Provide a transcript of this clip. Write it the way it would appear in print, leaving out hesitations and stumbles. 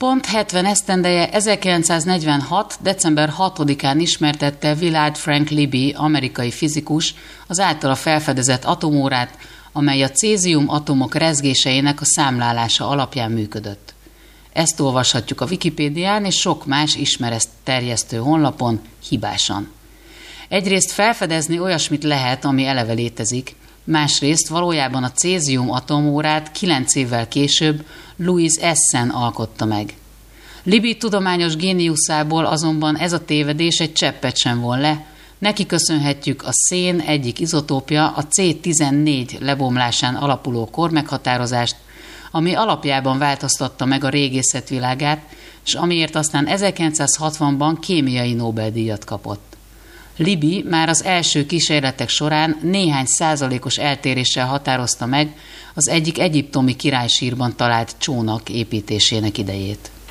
Pont 70 esztendeje 1946. december 6-án ismertette Willard Frank Libby, amerikai fizikus, az általa felfedezett atomórát, amely a cézium atomok rezgéseinek a számlálása alapján működött. Ezt olvashatjuk a Wikipédián és sok más ismeretterjesztő honlapon hibásan. Egyrészt felfedezni olyasmit lehet, ami eleve létezik, másrészt valójában a cézium atomórát 9 évvel később Louis Essen alkotta meg. Libby tudományos géniuszából azonban ez a tévedés egy cseppet sem von le, neki köszönhetjük a szén egyik izotópja, a C14 lebomlásán alapuló kormeghatározást, ami alapjában változtatta meg a régészet világát, és amiért aztán 1960-ban kémiai Nobel-díjat kapott. Libby már az első kísérletek során néhány százalékos eltéréssel határozta meg az egyik egyiptomi királysírban talált csónak építésének idejét.